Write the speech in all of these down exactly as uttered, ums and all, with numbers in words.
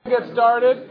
Get started.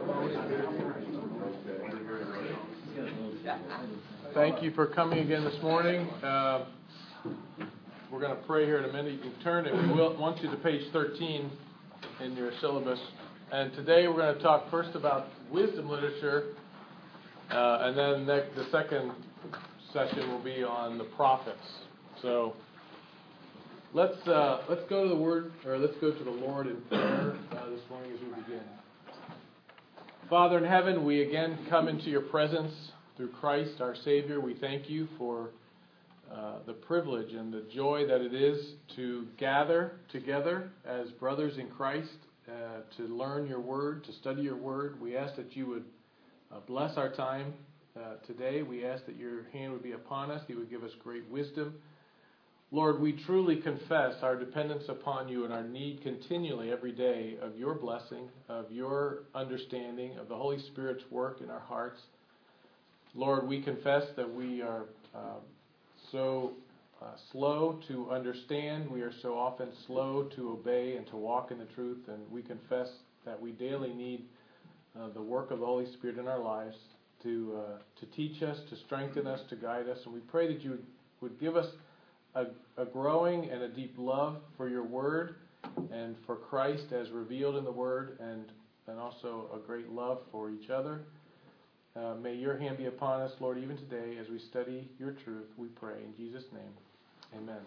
Thank you for coming again this morning. Uh, we're going to pray here in a minute. You can turn it. We will want you to page thirteen in your syllabus. And today we're going to talk first about wisdom literature, uh, and then next, the second session will be on the prophets. So let's uh, let's go to the Word, or let's go to the Lord in prayer uh, this morning as we begin. Father in heaven, we again come into your presence through Christ, our Savior. We thank you for uh, the privilege and the joy that it is to gather together as brothers in Christ, uh, to learn your word, to study your word. We ask that you would uh, bless our time uh, today. We ask that your hand would be upon us, that you would give us great wisdom. Lord, we truly confess our dependence upon you and our need continually every day of your blessing, of your understanding, of the Holy Spirit's work in our hearts. Lord, we confess that we are uh, so uh, slow to understand. We are so often slow to obey and to walk in the truth. And we confess that we daily need uh, the work of the Holy Spirit in our lives to uh, to teach us, to strengthen us, to guide us. And we pray that you would, would give us A, a growing and a deep love for your word and for Christ as revealed in the word, and, and also a great love for each other. Uh, may your hand be upon us, Lord, even today as we study your truth, we pray. In Jesus' name, amen.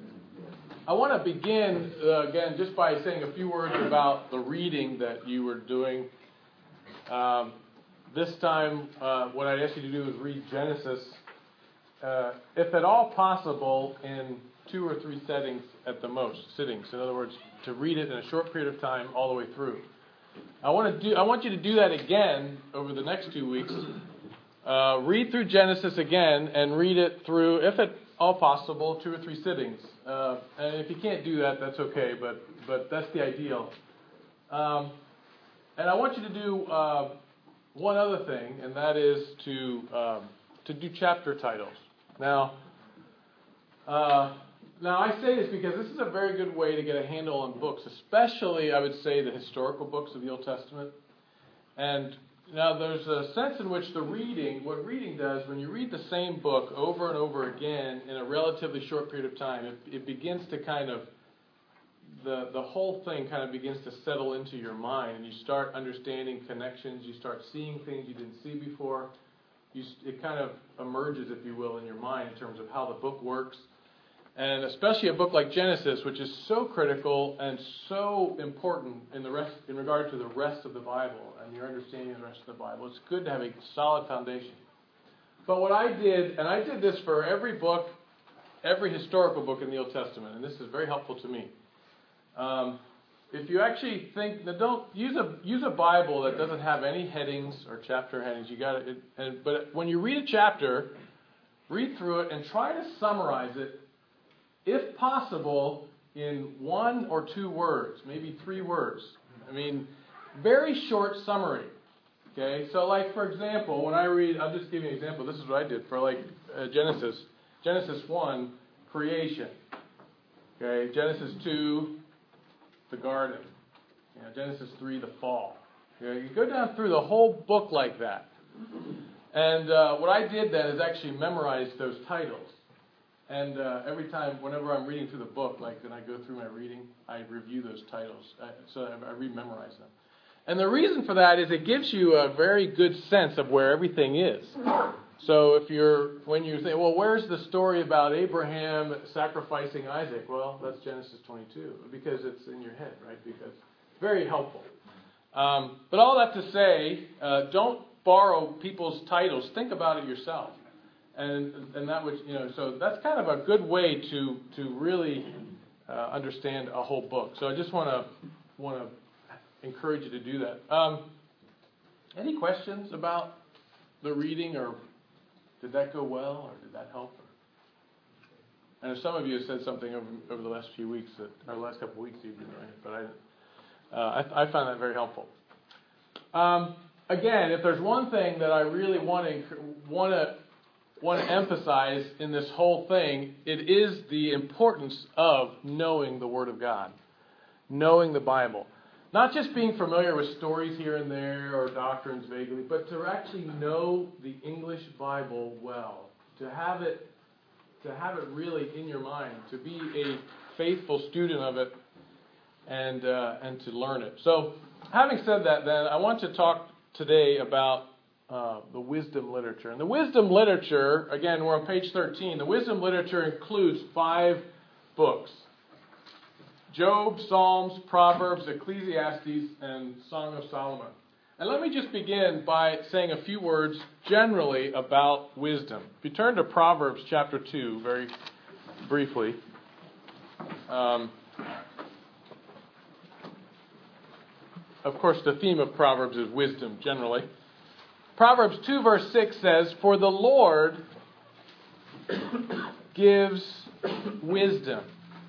I want to begin, uh, again, just by saying a few words about the reading that you were doing. Um, this time, uh, what I'd ask you to do is read Genesis, Uh, if at all possible, in two or three settings at the most, sittings. In other words, to read it in a short period of time all the way through. I want to do. I want you to do that again over the next two weeks. Uh, read through Genesis again and read it through, if at all possible, two or three sittings. Uh, and if you can't do that, that's okay, but but that's the ideal. Um, and I want you to do uh, one other thing, and that is to um, to do chapter titles. Now, uh, now I say this because this is a very good way to get a handle on books, especially, I would say, the historical books of the Old Testament. And now there's a sense in which the reading, what reading does, when you read the same book over and over again in a relatively short period of time, it, it begins to kind of, the, the whole thing kind of begins to settle into your mind, and you start understanding connections, you start seeing things you didn't see before. You, it kind of emerges, if you will, in your mind in terms of how the book works. And especially a book like Genesis, which is so critical and so important in the rest, in regard to the rest of the Bible and your understanding of the rest of the Bible. It's good to have a solid foundation. But what I did, and I did this for every book, every historical book in the Old Testament, and this is very helpful to me. Um, If you actually think, now don't use a use a Bible that doesn't have any headings or chapter headings. You got it. And but when you read a chapter, read through it and try to summarize it, if possible, in one or two words, maybe three words. I mean, very short summary. Okay. So, like for example, when I read, I'll just give you an example. This is what I did for like uh, Genesis. Genesis one, creation. Okay. Genesis two. The garden. You know, Genesis three, the fall. You know, you go down through the whole book like that. And uh, what I did then is actually memorize those titles. And uh, every time, whenever I'm reading through the book, like when I go through my reading, I review those titles. I, so I, I re-memorize them. And the reason for that is it gives you a very good sense of where everything is. So if you're, when you say, well, where's the story about Abraham sacrificing Isaac? Well, that's Genesis twenty-two, because it's in your head, right? Because it's very helpful. Um, but all that to say, uh, don't borrow people's titles. Think about it yourself. And and that would, you know, so that's kind of a good way to to really uh, understand a whole book. So I just want to want to encourage you to do that. Um, any questions about the reading, or did that go well, or did that help? And some of you have said something over, over the last few weeks, that, or the last couple of weeks even, right? But I, uh, I, I found that very helpful. Um, again, if there's one thing that I really want to want to want to emphasize in this whole thing, it is the importance of knowing the Word of God, knowing the Bible. not just being familiar with stories here and there or doctrines vaguely, but to actually know the English Bible well, to have it, to have it really in your mind, to be a faithful student of it, and uh, and to learn it. So, having said that, then I want to talk today about uh, the wisdom literature. And the wisdom literature, again, we're on page thirteen. The wisdom literature includes five books: Job, Psalms, Proverbs, Ecclesiastes, and Song of Solomon. And let me just begin by saying a few words generally about wisdom. If you turn to Proverbs chapter two very briefly. Um, of course, the theme of Proverbs is wisdom generally. Proverbs two verse six says, "For the Lord gives wisdom.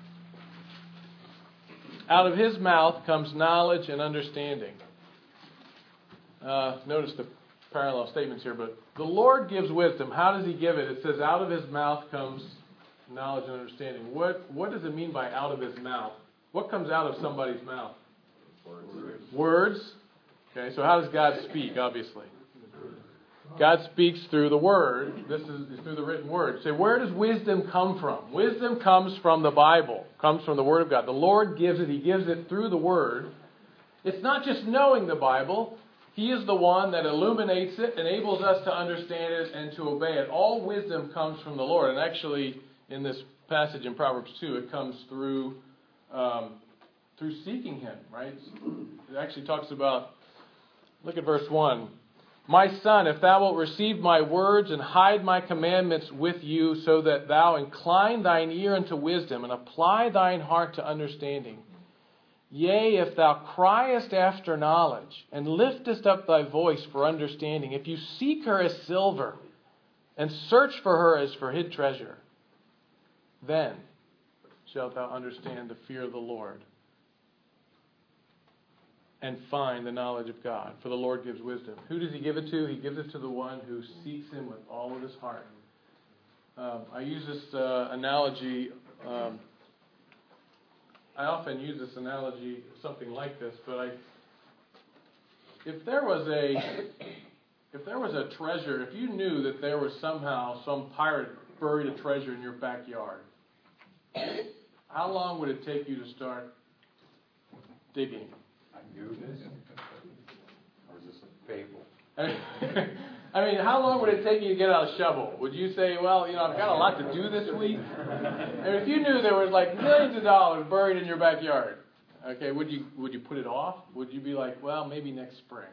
Out of his mouth comes knowledge and understanding." Uh, notice the parallel statements here, but the Lord gives wisdom. How does he give it? It says, out of his mouth comes knowledge and understanding. What what does it mean by out of his mouth? What comes out of somebody's mouth? Words. Words. Okay, so how does God speak, obviously? God speaks through the Word. This is through the written Word. So where does wisdom come from? Wisdom comes from the Bible, comes from the Word of God. The Lord gives it. He gives it through the Word. It's not just knowing the Bible. He is the one that illuminates it, enables us to understand it and to obey it. All wisdom comes from the Lord. And actually, in this passage in Proverbs two, it comes through um, through seeking Him, right? It actually talks about, look at verse one. "My son, if thou wilt receive my words and hide my commandments with you, so that thou incline thine ear unto wisdom and apply thine heart to understanding. Yea, if thou criest after knowledge, and liftest up thy voice for understanding, if you seek her as silver, and search for her as for hid treasure, then shalt thou understand the fear of the Lord, and find the knowledge of God. For the Lord gives wisdom." Who does he give it to? He gives it to the one who seeks him with all of his heart. Um, I use this uh, analogy... Um, I often use this analogy, something like this, but I, if there was a, if there was a treasure, if you knew that there was somehow some pirate buried a treasure in your backyard, how long would it take you to start digging? I knew this. Or is this a fable? I mean, how long would it take you to get out a shovel? Would you say, well, you know, I've got a lot to do this week? And if you knew there was like millions of dollars buried in your backyard, okay, would you would you put it off? Would you be like, well, maybe next spring?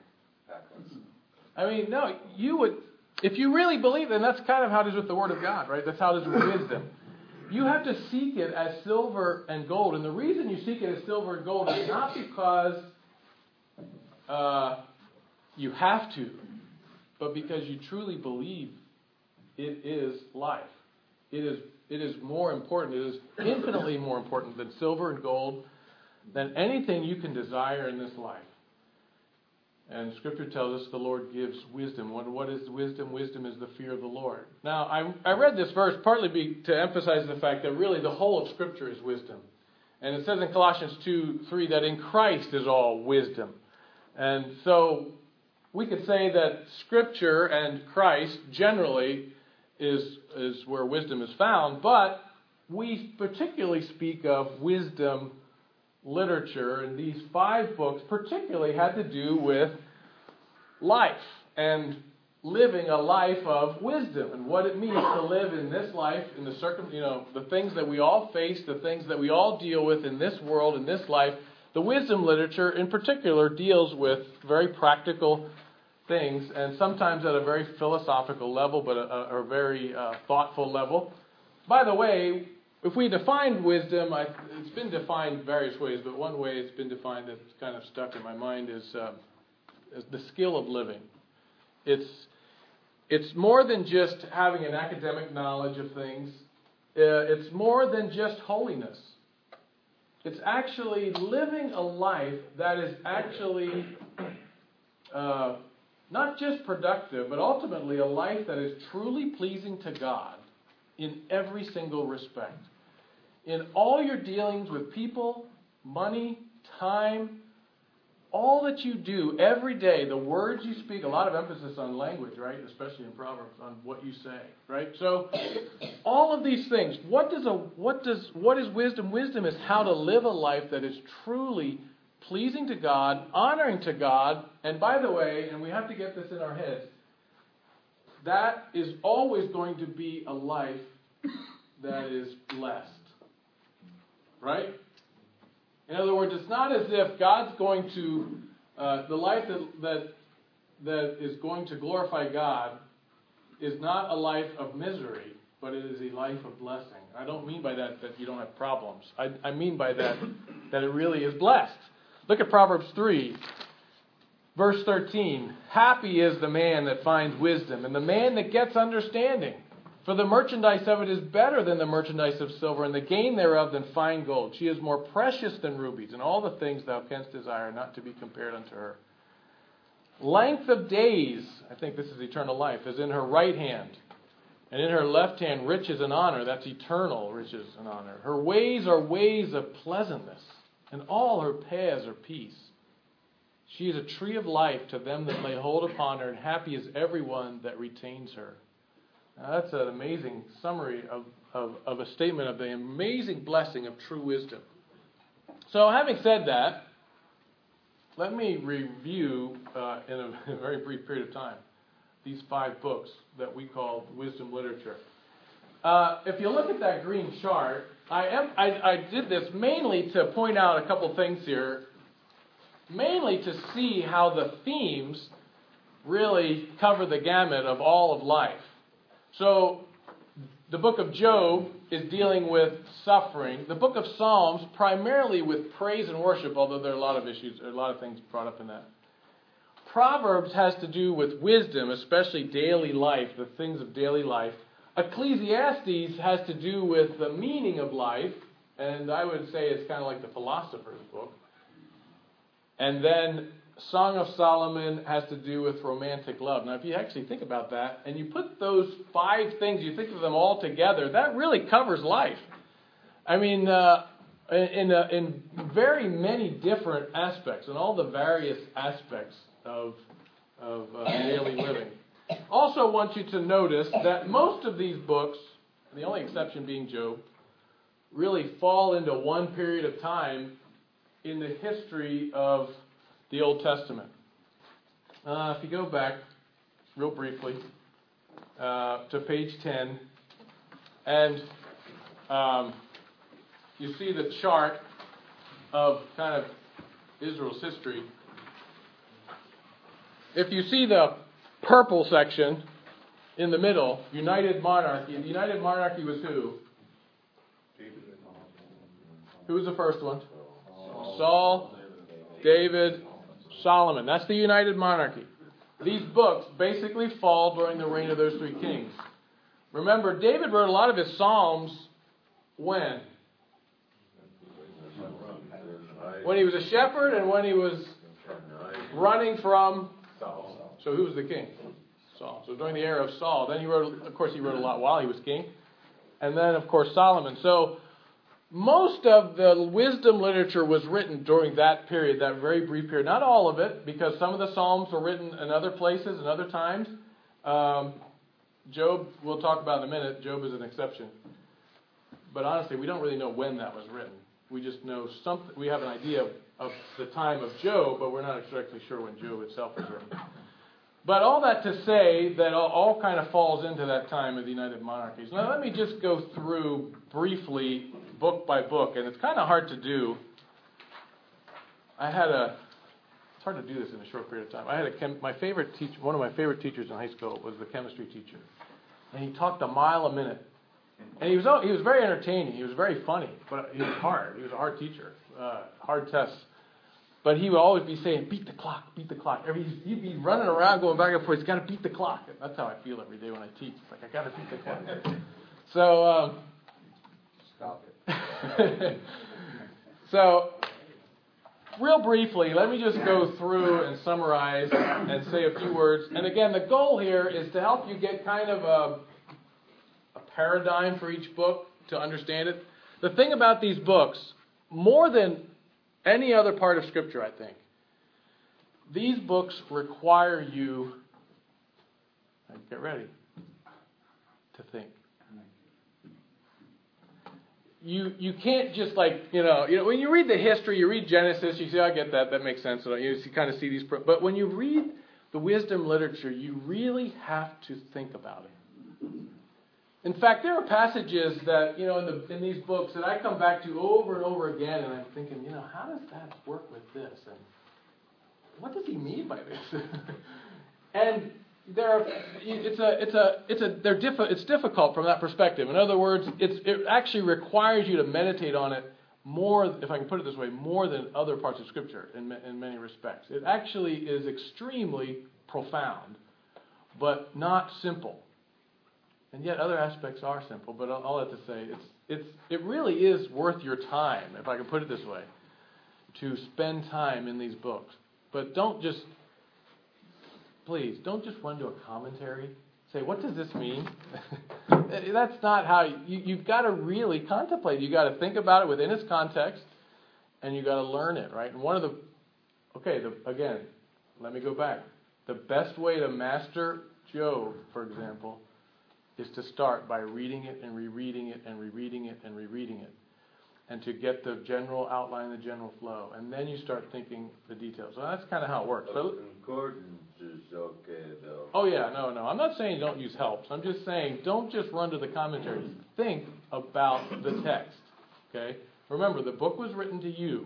I mean, no, you would, if you really believe it, and that's kind of how it is with the Word of God, right? That's how it is with wisdom. You have to seek it as silver and gold. And the reason you seek it as silver and gold is not because uh, you have to, but because you truly believe it is life. It is it is more important. It is infinitely more important than silver and gold, than anything you can desire in this life. And Scripture tells us the Lord gives wisdom. What, what is wisdom? Wisdom is the fear of the Lord. Now, I, I read this verse partly be, to emphasize the fact that really the whole of Scripture is wisdom. And it says in Colossians two three that in Christ is all wisdom. And so we could say that Scripture and Christ generally is, is where wisdom is found, but we particularly speak of wisdom literature, and these five books particularly had to do with life and living a life of wisdom and what it means to live in this life, in the circum, you know, the things that we all face, the things that we all deal with in this world, in this life. The wisdom literature in particular deals with very practical things, and sometimes at a very philosophical level, but a, a very uh, thoughtful level. By the way, if we define wisdom, I, it's been defined various ways, but one way it's been defined that's kind of stuck in my mind is, uh, is the skill of living. It's it's more than just having an academic knowledge of things. Uh, it's more than just holiness. It's actually living a life that is actually uh, not just productive, but ultimately a life that is truly pleasing to God in every single respect. In all your dealings with people, money, time, all that you do every day, the words you speak, a lot of emphasis on language, right? Especially in Proverbs, on what you say, right? So, all of these things. What does a what does what is wisdom? Wisdom is how to live a life that is truly pleasing to God, honoring to God, and by the way, and we have to get this in our heads, that is always going to be a life that is blessed, right? In other words, it's not as if God's going to, uh, the life that, that that is going to glorify God is not a life of misery, but it is a life of blessing. I don't mean by that that you don't have problems. I, I mean by that that it really is blessed. Look at Proverbs three, verse thirteen. Happy is the man that finds wisdom, and the man that gets understanding. For the merchandise of it is better than the merchandise of silver, and the gain thereof than fine gold. She is more precious than rubies, and all the things thou canst desire not to be compared unto her. Length of days, I think this is eternal life, is in her right hand, and in her left hand riches and honor. That's eternal riches and honor. Her ways are ways of pleasantness, and all her paths are peace. She is a tree of life to them that lay hold upon her, and happy is everyone that retains her. Now, that's an amazing summary of, of, of a statement of the amazing blessing of true wisdom. So, having said that, let me review uh, in a, a very brief period of time these five books that we call wisdom literature. Uh, if you look at that green chart, I, am, I, I did this mainly to point out a couple things here, mainly to see how the themes really cover the gamut of all of life. So, the book of Job is dealing with suffering. The book of Psalms, primarily with praise and worship, although there are a lot of issues, there are a lot of things brought up in that. Proverbs has to do with wisdom, especially daily life, the things of daily life. Ecclesiastes has to do with the meaning of life, and I would say it's kind of like the philosopher's book. And then Song of Solomon has to do with romantic love. Now, if you actually think about that, and you put those five things, you think of them all together, that really covers life. I mean, uh, in, uh, in very many different aspects, in all the various aspects of, of uh, daily living. Also want you to notice that most of these books, the only exception being Job, really fall into one period of time in the history of the Old Testament. Uh, if you go back real briefly uh, to page ten, and um, you see the chart of kind of Israel's history. If you see the purple section in the middle, United Monarchy, the United Monarchy was who? Who was the first one? Saul, David, Solomon. That's the United Monarchy. These books basically fall during the reign of those three kings. Remember, David wrote a lot of his Psalms when? When he was a shepherd and when he was running from... So who was the king? Saul. So during the era of Saul. Then he wrote, of course, he wrote a lot while he was king. And then, of course, Solomon. So most of the wisdom literature was written during that period, that very brief period. Not all of it, because some of the Psalms were written in other places and other times. Um, Job, we'll talk about in a minute. Job is an exception. But honestly, we don't really know when that was written. We just know something. We have an idea of, of the time of Job, but we're not exactly sure when Job itself was written. But all that to say that all, all kind of falls into that time of the United Monarchies. Now let me just go through briefly, book by book, and it's kind of hard to do. I had a, it's hard to do this in a short period of time. I had a chem, my favorite teacher, one of my favorite teachers in high school was the chemistry teacher, and he talked a mile a minute, and he was he was very entertaining. He was very funny, but he was hard. He was a hard teacher, uh, hard tests. But he would always be saying, beat the clock, beat the clock. Every, he'd be running around, going back and forth. He's got to beat the clock. That's how I feel every day when I teach. It's like, I got to beat the clock. So, um, stop it. So, real briefly, let me just go through and summarize and say a few words. And again, the goal here is to help you get kind of a, a paradigm for each book to understand it. The thing about these books, more than any other part of Scripture, I think, these books require you, get ready, to think. You you can't just like, you know, you know, when you read the history, you read Genesis, you say, I get that, that makes sense. So you kind of see these, but when you read the wisdom literature, you really have to think about it. In fact, there are passages that, you know, in the in these books that I come back to over and over again, and I'm thinking, you know, how does that work with this? And what does he mean by this? And there are, it's a, it's a, it's a, they're diffi- it's difficult from that perspective. In other words, it's, it actually requires you to meditate on it more, if I can put it this way, more than other parts of Scripture in, in many respects. It actually is extremely profound, but not simple. And yet other aspects are simple, but all, all that to say, it's, it's, it really is worth your time, if I can put it this way, to spend time in these books. But don't just, please, don't just run to a commentary. Say, what does this mean? That's not how, you, you've got to really contemplate. You've got to think about it within its context, and you've got to learn it, right? And one of the, okay, the, again, let me go back. The best way to master Job, for example, is to start by reading it and rereading it and rereading it and rereading it, and to get the general outline, the general flow. And then you start thinking the details. So that's kind of how it works. But concordance is okay, though. Oh, yeah, no, no. I'm not saying don't use helps. I'm just saying don't just run to the commentaries. Think about the text, okay? Remember, the book was written to you,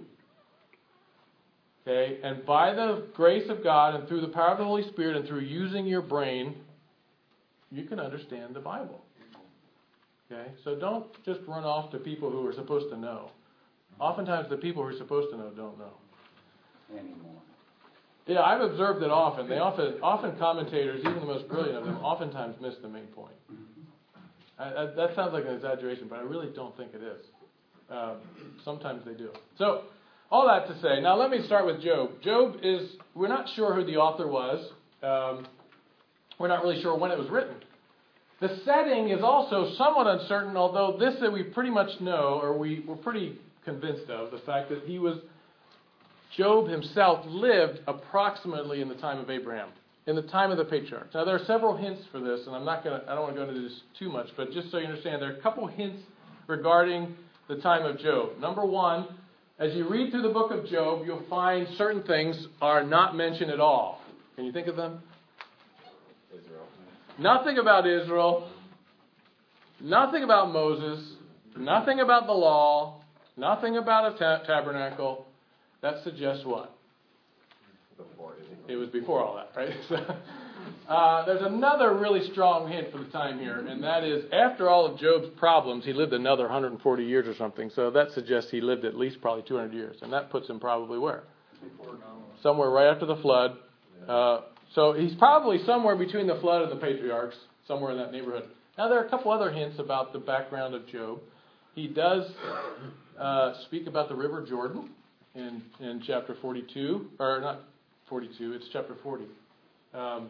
okay? And by the grace of God and through the power of the Holy Spirit and through using your brain, you can understand the Bible. Okay? So don't just run off to people who are supposed to know. Oftentimes the people who are supposed to know don't know. Anymore. Yeah, I've observed it often. They often, often commentators, even the most brilliant of them, oftentimes miss the main point. I, I, that sounds like an exaggeration, but I really don't think it is. Uh, sometimes they do. So, all that to say, now let me start with Job. Job is, we're not sure who the author was. Um, we're not really sure when it was written. The setting is also somewhat uncertain, although this that we pretty much know, or we, we're pretty convinced of, the fact that he was, Job himself lived approximately in the time of Abraham, in the time of the patriarchs. Now there are several hints for this, and I'm not going to, I don't want to go into this too much, but just so you understand, there are a couple hints regarding the time of Job. Number one, as you read through the book of Job, you'll find certain things are not mentioned at all. Can you think of them? Israel. Nothing about Israel, nothing about Moses, nothing about the law, nothing about a ta- tabernacle. That suggests what? Before it. It was before all that, right? So, uh, there's another really strong hint for the time here, and that is after all of Job's problems, he lived another one hundred forty years or something. So that suggests he lived at least probably two hundred years, and that puts him probably where? Before Noah. Somewhere right after the flood. Uh, So he's probably somewhere between the flood and the patriarchs, somewhere in that neighborhood. Now there are a couple other hints about the background of Job. He does uh, speak about the River Jordan in, in chapter forty-two, or not forty-two, it's chapter forty. Um,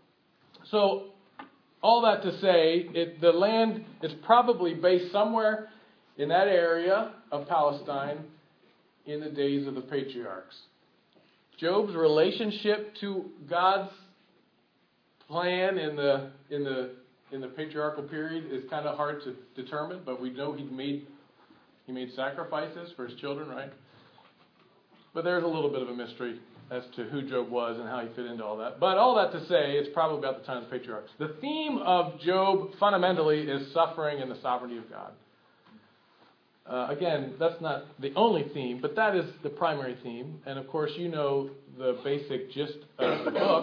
so all that to say, it, the land is probably based somewhere in that area of Palestine in the days of the patriarchs. Job's relationship to God's plan in the in the in the patriarchal period is kind of hard to determine, but we know he made he made sacrifices for his children, right? But there's a little bit of a mystery as to who Job was and how he fit into all that. But all that to say, it's probably about the time of the patriarchs. The theme of Job fundamentally is suffering and the sovereignty of God. Uh, again, that's not the only theme, but that is the primary theme. And of course, you know the basic gist of the book.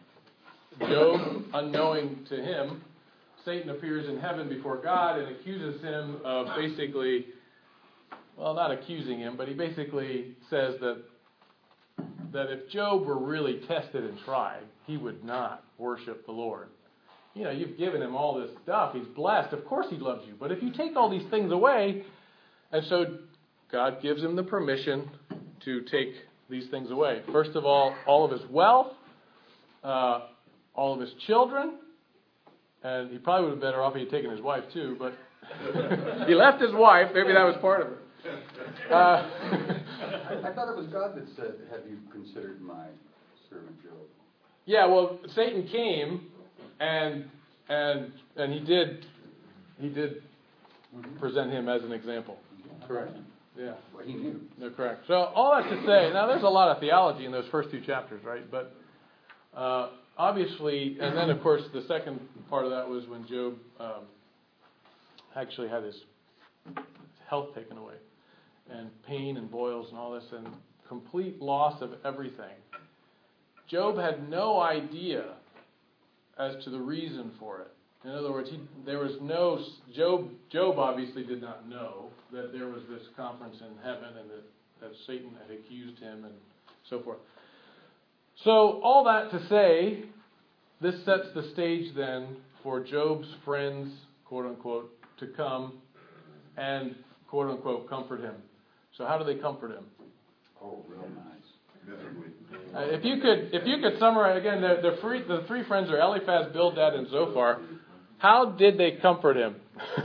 Job, unknowing to him, Satan appears in heaven before God and accuses him of basically, well, not accusing him, but he basically says that that if Job were really tested and tried, he would not worship the Lord. You know, you've given him all this stuff. He's blessed. Of course he loves you. But if you take all these things away, and so God gives him the permission to take these things away. First of all, all of his wealth, uh, all of his children, and he probably would have been better off if he had taken his wife too, but he left his wife. Maybe that was part of it. Uh, I, I thought it was God that said, have you considered my servant Job. Yeah, well, Satan came, and and and he did he did Mm-hmm. present him as an example. Correct. Yeah. Well, he knew. No, correct. So all that to say, now there's a lot of theology in those first two chapters, right? But uh, obviously, and then of course the second part of that was when Job um, actually had his health taken away, and pain and boils and all this, and complete loss of everything. Job had no idea as to the reason for it. In other words, he, there was no Job. Job obviously did not know that there was this conference in heaven and that, that Satan had accused him and so forth. So all that to say, this sets the stage then for Job's friends, quote unquote, to come and quote unquote comfort him. So how do they comfort him? Oh, real nice. Uh, if you could, if you could summarize again, the, the, free, the three friends are Eliphaz, Bildad, and Zophar. How did they comfort him?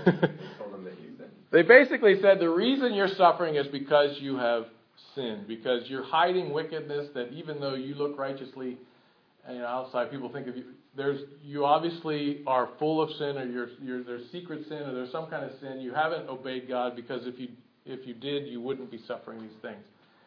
They basically said the reason you're suffering is because you have sinned, because you're hiding wickedness that even though you look righteously, you know, outside, people think of you. There's you obviously are full of sin, or you're, you're there's secret sin, or there's some kind of sin. You haven't obeyed God, because if you if you did, you wouldn't be suffering these things.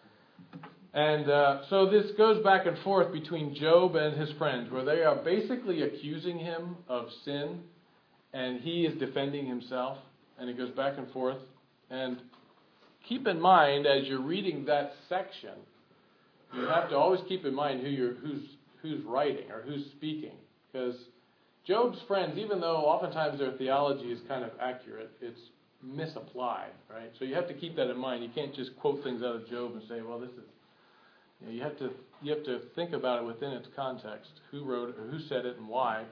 And uh, so this goes back and forth between Job and his friends, where they are basically accusing him of sin, and he is defending himself, and it goes back and forth. And keep in mind, as you're reading that section, you have to always keep in mind who you're, who's who's writing or who's speaking, because Job's friends, even though oftentimes their theology is kind of accurate, it's misapplied, right? So you have to keep that in mind. You can't just quote things out of Job and say, well, this is. You know, you have to you have to think about it within its context. Who wrote it, or who said it, and why.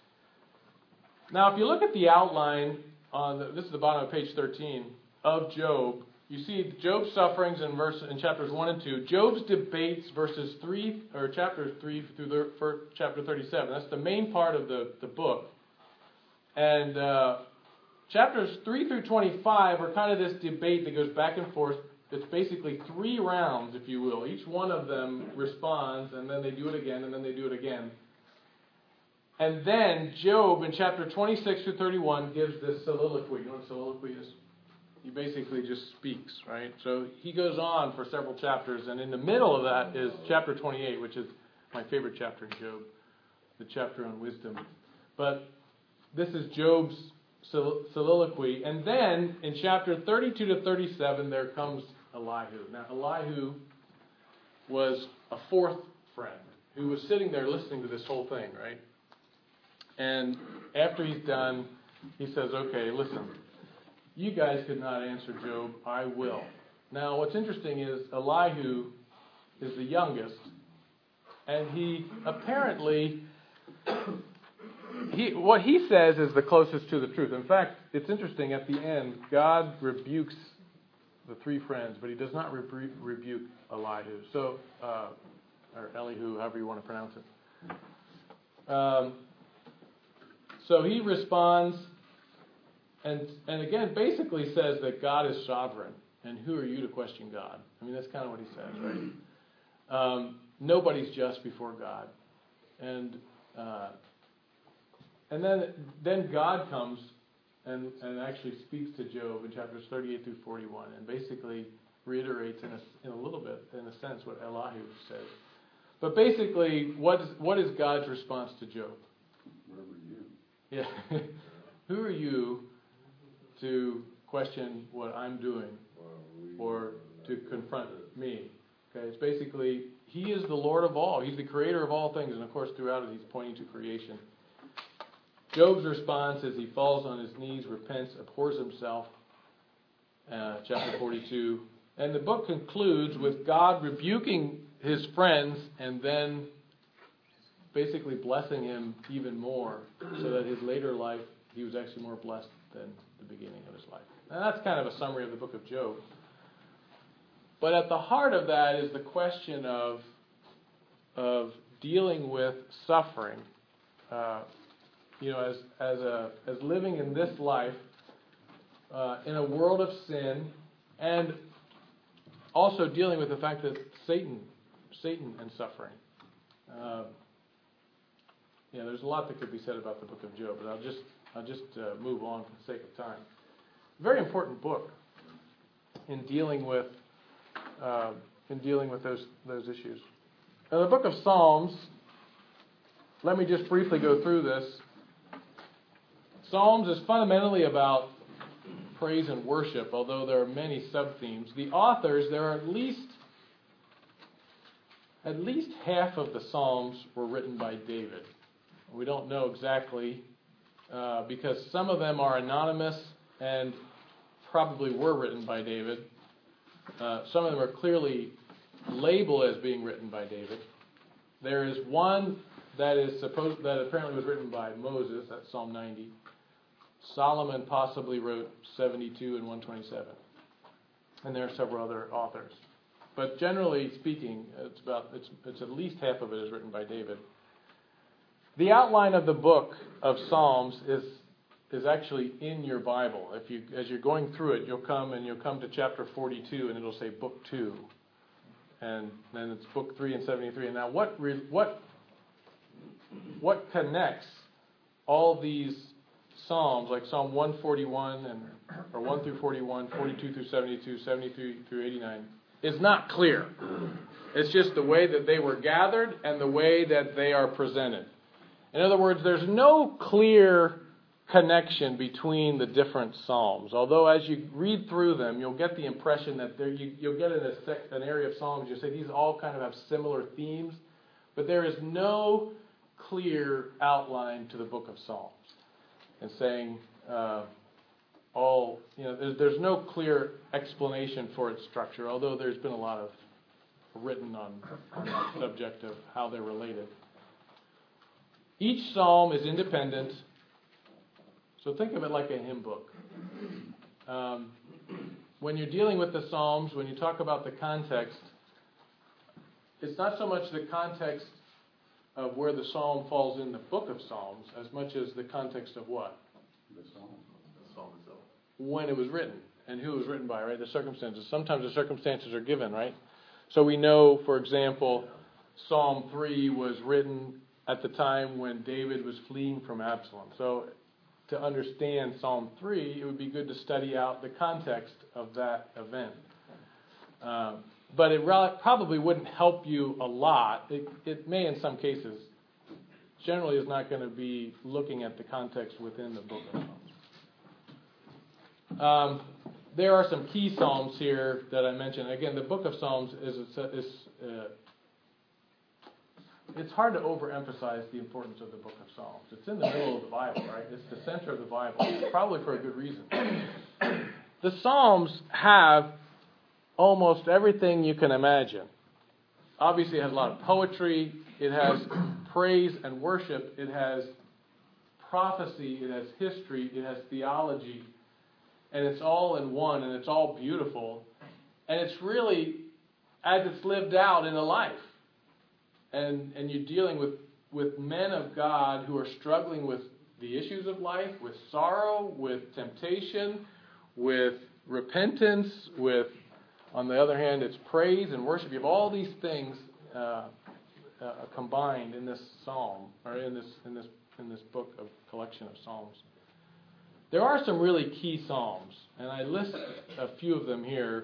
Now, if you look at the outline on the, this is the bottom of page thirteen of Job, you see Job's sufferings in verse in chapters one and two. Job's debates, verses three or chapters three through the first, chapter thirty-seven. That's the main part of the the book. And uh, chapters three through twenty-five are kind of this debate that goes back and forth. It's basically three rounds, if you will. Each one of them responds, and then they do it again, and then they do it again. And then Job, in chapter twenty-six through thirty-one, gives this soliloquy. You know what soliloquy is? He basically just speaks, right? So he goes on for several chapters, and in the middle of that is chapter twenty-eight, which is my favorite chapter in Job, the chapter on wisdom. But this is Job's soliloquy. And then in chapter thirty-two to thirty-seven, there comes Elihu. Now, Elihu was a fourth friend who was sitting there listening to this whole thing, right? And after he's done, he says, okay, listen, you guys could not answer Job. I will. Now, what's interesting is Elihu is the youngest, and he apparently, he what he says is the closest to the truth. In fact, it's interesting, at the end, God rebukes the three friends, but he does not rebu- rebuke Elihu. So, uh, or Elihu, however you want to pronounce it. Um, so he responds, and and again, basically says that God is sovereign, and who are you to question God? I mean, that's kind of what he says, right? Um, nobody's just before God, and uh, and then then God comes and and actually speaks to Job in chapters thirty-eight through forty-one, and basically reiterates in a, in a little bit, in a sense, what Elihu says. But basically, what is, what is God's response to Job? Where were you? Yeah. Who are you to question what I'm doing or to confront me? Okay, it's basically, he is the Lord of all. He's the creator of all things. And of course, throughout it, he's pointing to creation. Job's response is he falls on his knees, repents, abhors himself. Uh, chapter forty-two. And the book concludes with God rebuking his friends and then basically blessing him even more, so that his later life, he was actually more blessed than the beginning of his life. And that's kind of a summary of the book of Job. But at the heart of that is the question of, of dealing with suffering. Uh, you know, as as a as living in this life uh, in a world of sin, and also dealing with the fact that Satan, Satan and suffering. Uh, Uh, yeah, there's a lot that could be said about the book of Job, but I'll just I'll just uh, move on for the sake of time. Very important book in dealing with uh, in dealing with those those issues. Now, the book of Psalms. Let me just briefly go through this. Psalms is fundamentally about praise and worship, although there are many sub-themes. The authors, there are at least at least half of the Psalms were written by David. We don't know exactly uh, because some of them are anonymous and probably were written by David. Uh, some of them are clearly labeled as being written by David. There is one that is supposed that apparently was written by Moses. That's Psalm ninety. Solomon possibly wrote seventy-two and one twenty-seven, and there are several other authors. But generally speaking, it's about it's it's at least half of it is written by David. The outline of the book of Psalms is is actually in your Bible. If you as you're going through it, you'll come and you'll come to chapter forty-two, and it'll say book two, and then it's book three and seventy-three. And now, what re, what what connects all these Psalms, like Psalm one forty-one and or one through forty-one, forty-two through seventy-two, seventy-three through eighty-nine, is not clear. It's just the way that they were gathered and the way that they are presented. In other words, there's no clear connection between the different Psalms. Although as you read through them, you'll get the impression that there, you, you'll get in a sec, an area of Psalms, you say these all kind of have similar themes, but there is no clear outline to the book of Psalms. And saying uh, all, you know, there's, there's no clear explanation for its structure, although there's been a lot of written on, on that subject of how they're related. Each psalm is independent, so think of it like a hymn book. Um, when you're dealing with the Psalms, when you talk about the context, it's not so much the context of where the psalm falls in the book of Psalms, as much as the context of what? The psalm. The psalm itself. When it was written, and who it was written by, right? The circumstances. Sometimes the circumstances are given, right? So we know, for example, Psalm three was written at the time when David was fleeing from Absalom. So to understand Psalm three, it would be good to study out the context of that event. Um, But it probably wouldn't help you a lot. It, it may in some cases. Generally is not going to be looking at the context within the book of Psalms. Um, there are some key Psalms here that I mentioned. Again, the book of Psalms is, is uh, it's hard to overemphasize the importance of the book of Psalms. It's in the middle of the Bible, right? It's the center of the Bible, probably for a good reason. The Psalms have almost everything you can imagine. Obviously, it has a lot of poetry. It has praise and worship. It has prophecy. It has history. It has theology. And it's all in one, and it's all beautiful. And it's really as it's lived out in a life. And and you're dealing with, with men of God who are struggling with the issues of life, with sorrow, with temptation, with repentance, with... On the other hand, it's praise and worship. You have all these things uh, uh, combined in this psalm, or in this in this in this book of collection of psalms. There are some really key psalms, and I list a few of them here.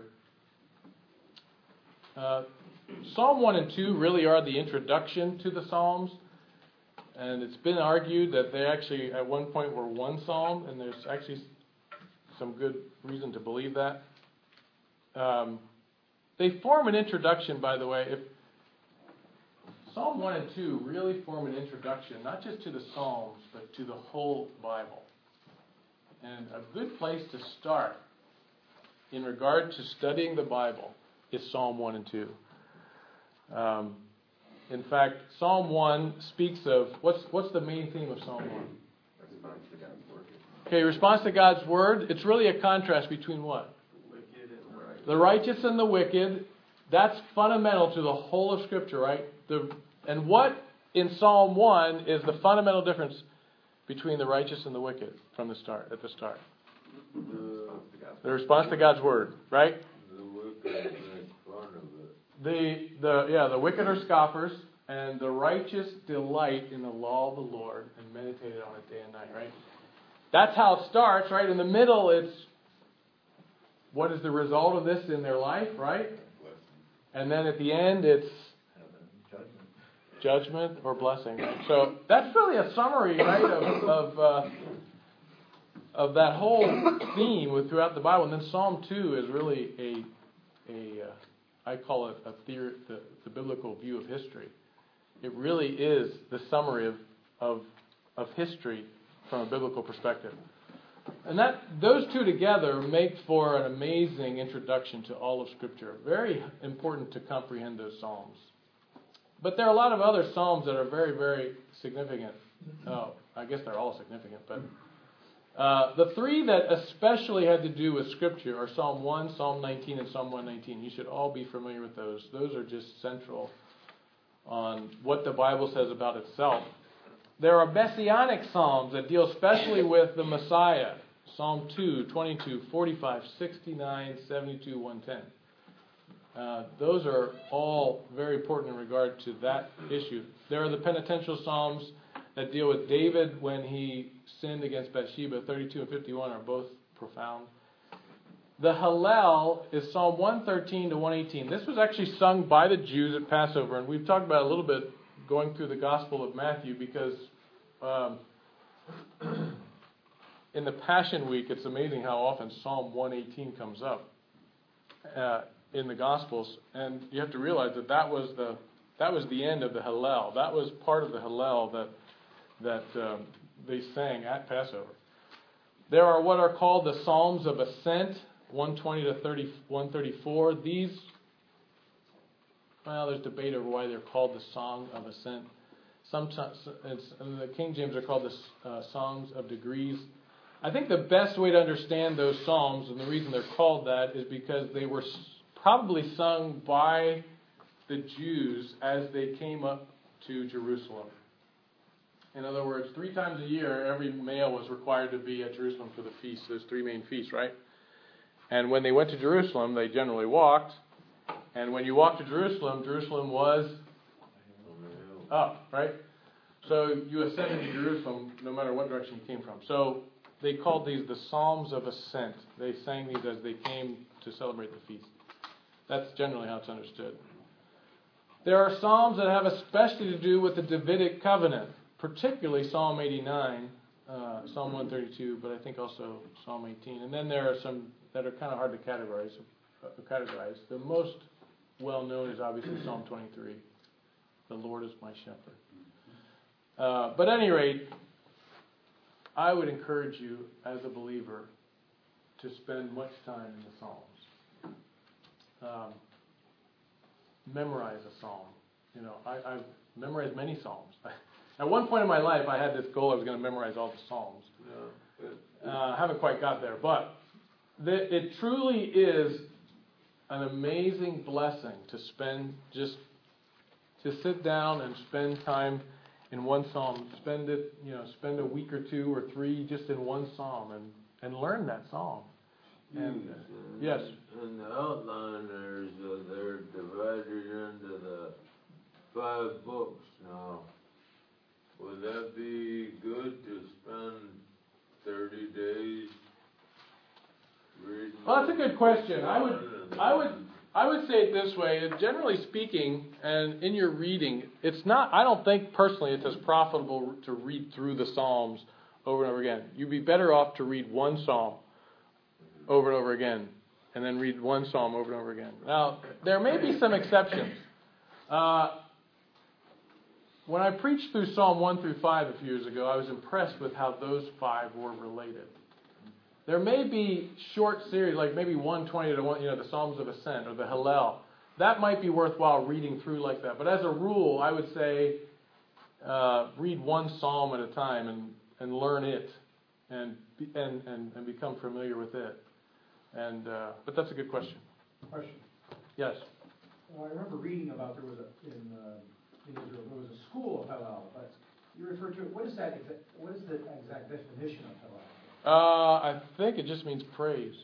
Uh, Psalm one and two really are the introduction to the psalms, and it's been argued that they actually at one point were one psalm, and there's actually some good reason to believe that. Um, they form an introduction, by the way. If Psalm one and two really form an introduction, not just to the Psalms, but to the whole Bible. And a good place to start in regard to studying the Bible is Psalm one and two. Um, in fact, Psalm one speaks of, what's what's the main theme of Psalm one? Response to God's word. Okay, response to God's word. It's really a contrast between what? The righteous and the wicked. That's fundamental to the whole of Scripture, right? The, and what in Psalm one is the fundamental difference between the righteous and the wicked from the start, at the start? The, the response to God's word, right? The wicked make fun of it. The, the, yeah, the wicked are scoffers, And the righteous delight in the law of the Lord and meditate on it day and night, right? That's how it starts, right? In the middle, it's what is the result of this in their life, right? And then at the end, it's judgment or blessing. Right? So that's really a summary, right, of of, uh, of that whole theme with throughout the Bible. And then Psalm two is really a a uh, I call it a theory, the, the biblical view of history. It really is the summary of, of of history from a biblical perspective. And that those two together make for an amazing introduction to all of Scripture. Very important to comprehend those Psalms. But there are a lot of other Psalms that are very, very significant. Oh, I guess they're all significant, but uh, the three that especially had to do with Scripture are Psalm one, Psalm nineteen, and Psalm one nineteen. You should all be familiar with those. Those are just central on what the Bible says about itself. There are messianic psalms that deal especially with the Messiah. Psalm two, twenty-two, forty-five, sixty-nine, seventy-two, one ten. Uh, those are all very important in regard to that issue. There are the penitential psalms that deal with David when he sinned against Bathsheba. thirty-two and fifty-one are both profound. The Hallel is Psalm one thirteen to one eighteen. This was actually sung by the Jews at Passover, and we've talked about it a little bit going through the Gospel of Matthew because um, in the Passion Week, it's amazing how often Psalm one eighteen comes up uh, in the Gospels, and you have to realize that that was the that was the end of the Hallel. That was part of the Hallel that that um, they sang at Passover. There are what are called the Psalms of Ascent, one twenty to one thirty-four. These, well, there's debate over why they're called the Song of Ascent. Sometimes it's, in the King James are called the uh, Songs of Degrees. I think the best way to understand those psalms, and the reason they're called that, is because they were probably sung by the Jews as they came up to Jerusalem. In other words, three times a year, every male was required to be at Jerusalem for the feast, those three main feasts, right? And when they went to Jerusalem, they generally walked. And when you walked to Jerusalem, Jerusalem was up, right? So you ascended to Jerusalem no matter what direction you came from. So they called these the Psalms of Ascent. They sang these as they came to celebrate the feast. That's generally how it's understood. There are psalms that have especially to do with the Davidic covenant, particularly Psalm eighty-nine, uh, Psalm one thirty-two, but I think also Psalm eighteen. And then there are some that are kind of hard to categorize. Uh, categorize. The most well-known is obviously Psalm twenty-three. The Lord is my shepherd. Uh, but at any rate, I would encourage you as a believer to spend much time in the Psalms. Um, memorize a psalm. You know, I, I've memorized many psalms. At one point in my life, I had this goal I was going to memorize all the psalms. I uh, haven't quite got there, but the, it truly is an amazing blessing to spend just to sit down and spend time in one psalm. Spend it, you know, spend a week or two or three just in one psalm and, and learn that psalm. And uh, yes. And the outliners, uh, they're divided into the five books now. Would that be good to spend thirty days reading? Well, that's a good question. I would, I would, I would say it this way. Generally speaking, and in your reading, it's not. I don't think personally it's as profitable to read through the Psalms over and over again. You'd be better off to read one psalm over and over again, and then read one psalm over and over again. Now, there may be some exceptions. Uh, when I preached through Psalm one through five a few years ago, I was impressed with how those five were related. There may be short series, like maybe one twenty to one, you know, the Psalms of Ascent or the Hallel. That might be worthwhile reading through like that. But as a rule, I would say uh, read one psalm at a time and, and learn it and, and and and become familiar with it. And uh, but that's a good question. Question. Yes. Well, I remember reading about there was a in, uh, in Israel there was a school of Hallel, but you referred to it. What is that? What is the exact definition of Hallel? Uh, I think it just means praise.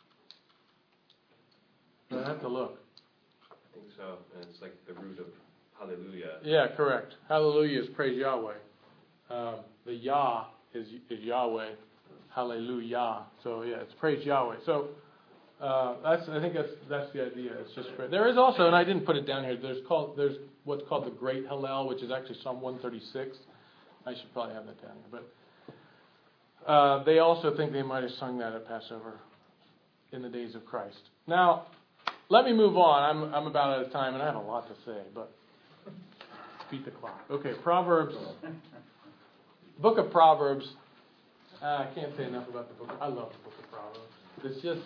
But I have to look. I think so. And it's like the root of hallelujah. Yeah, correct. Hallelujah is praise Yahweh. Um, the Yah is, is Yahweh. Hallelujah. So yeah, it's praise Yahweh. So uh, that's I think that's that's the idea. It's just there is also, and I didn't put it down here. There's called there's what's called the Great Hallel, which is actually Psalm one thirty-six. I should probably have that down here, but uh, they also think they might have sung that at Passover in the days of Christ. Now, let me move on. I'm I'm about out of time, and I have a lot to say, but beat the clock. Okay, Proverbs. Book of Proverbs. Uh, I can't say enough about the book. I love the book of Proverbs. It's just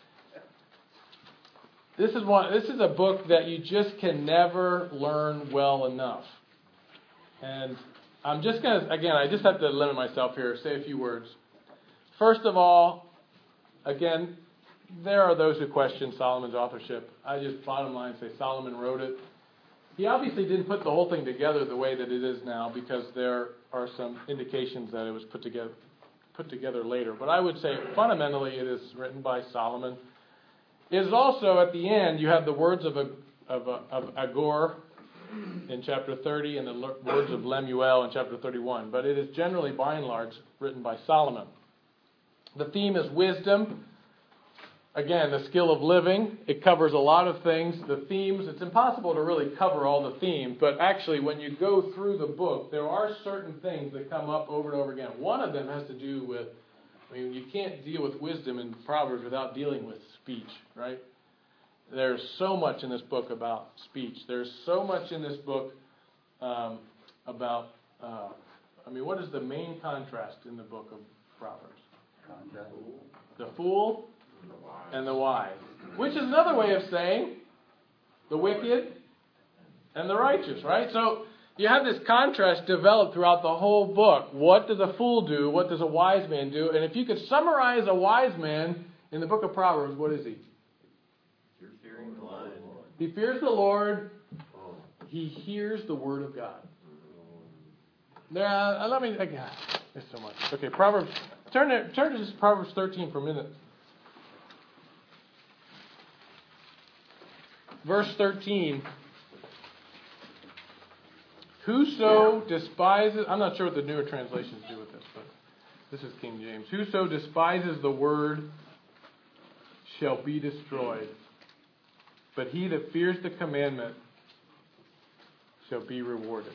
this is one. This is a book that you just can never learn well enough. And I'm just gonna again. I just have to limit myself here. Say a few words. First of all, again, there are those who question Solomon's authorship. I just bottom line say Solomon wrote it. He obviously didn't put the whole thing together the way that it is now, because there are some indications that it was put together put together later. But I would say fundamentally it is written by Solomon. It is also at the end you have the words of a, of, a, of Agur in chapter thirty and the l- words of Lemuel in chapter thirty-one. But it is generally by and large written by Solomon. The theme is wisdom. Again, the skill of living. It covers a lot of things. The themes, it's impossible to really cover all the themes, but actually when you go through the book, there are certain things that come up over and over again. One of them has to do with, I mean, you can't deal with wisdom in Proverbs without dealing with speech, right? There's so much in this book about speech. There's so much in this book um, about, uh, I mean, what is the main contrast in the book of Proverbs? Contrast. The fool and the wise. Which is another way of saying the wicked and the righteous, right? So you have this contrast developed throughout the whole book. What does a fool do? What does a wise man do? And if you could summarize a wise man in the book of Proverbs, what is he? You're fearing the Lord. He fears the Lord. He hears the word of God. There, uh, let me. Uh, there's so much. Okay, Proverbs. Turn to, turn to just Proverbs thirteen for a minute. Verse thirteen. Whoso despises, I'm not sure what the newer translations do with this, but this is King James. Whoso despises the word shall be destroyed, but he that fears the commandment shall be rewarded.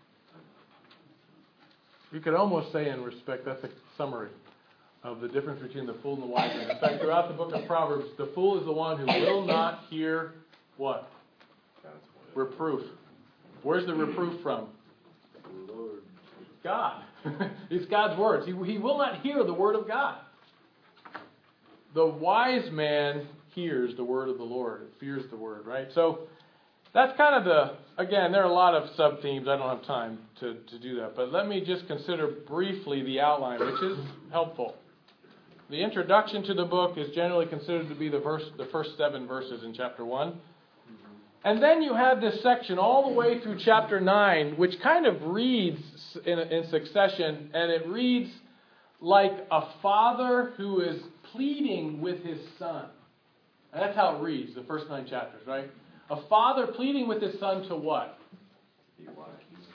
You could almost say in respect, that's a summary of the difference between the fool and the wise man. In fact, throughout the book of Proverbs, the fool is the one who will not hear what? Reproof. Where's the reproof from? Lord. God. It's God's words. He, he will not hear the word of God. The wise man hears the word of the Lord. Fears the word, right? So that's kind of the, again, there are a lot of sub-themes. I don't have time to, to do that. But let me just consider briefly the outline, which is helpful. The introduction to the book is generally considered to be the verse, the first seven verses in chapter one. And then you have this section all the way through chapter nine, which kind of reads in, in succession, and it reads like a father who is pleading with his son. And that's how it reads, the first nine chapters, right? A father pleading with his son to what? Be wise.